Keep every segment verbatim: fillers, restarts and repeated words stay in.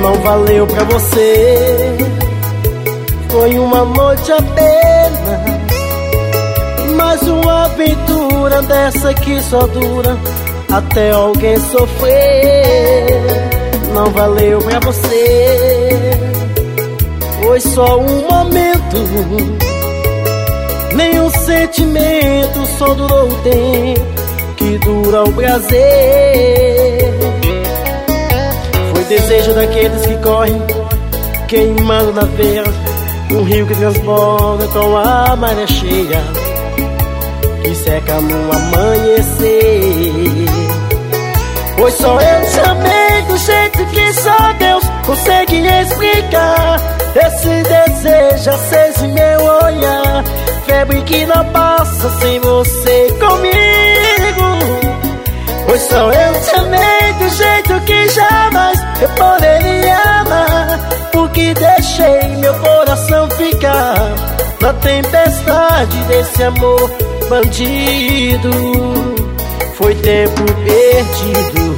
não valeu pra você. Foi uma noite apenas, mas uma aventura dessa que só dura até alguém sofrer. Não valeu pra você. Foi só um momento, nenhum sentimento, só durou o tempo que dura o prazer. Foi desejo daqueles que correm queimando na veia, um rio que transborda com a maré cheia, que seca no amanhecer. Pois só eu te amei do jeito que só Deus consegue explicar. Esse desejo acesa em meu olhar, febre que não passa sem você comigo. Pois só eu te amei do jeito que jamais eu poderia amar, porque deixei meu coração ficar na tempestade desse amor bandido. Foi tempo perdido.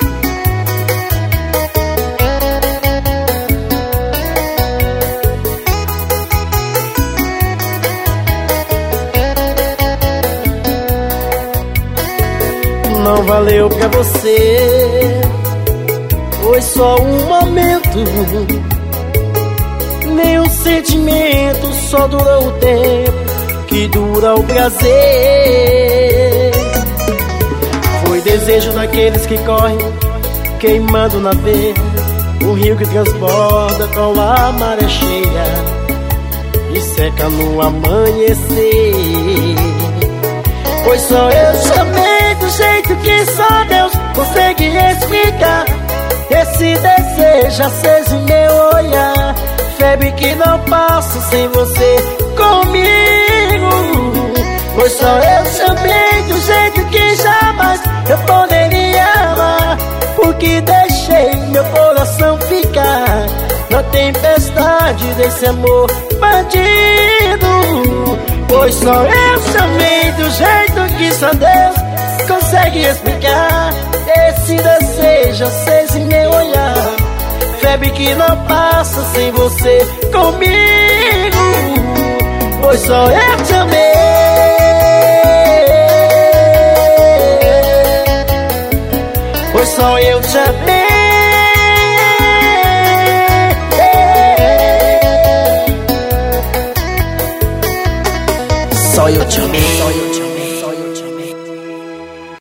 Não valeu pra você. Foi só um momento, nenhum sentimento, só durou o tempo que dura o prazer. Foi desejo daqueles que correm queimando na veia, um rio que transborda com a maré cheia e seca no amanhecer. Pois só eu te amei do jeito que só Deus consegue explicar. Esse desejo aceso em meu olhar, febre que não passa sem você comigo. Pois só eu te amei do jeito que jamais eu poderia amar, porque deixei meu coração ficar na tempestade desse amor bandido. Pois só eu te amei do jeito que só Deus consegue explicar. Esse desejo aceso em meu olhar, febre que não passa sem você comigo. Pois só eu te amei. Pois só eu te amei. Só eu te amei. Só eu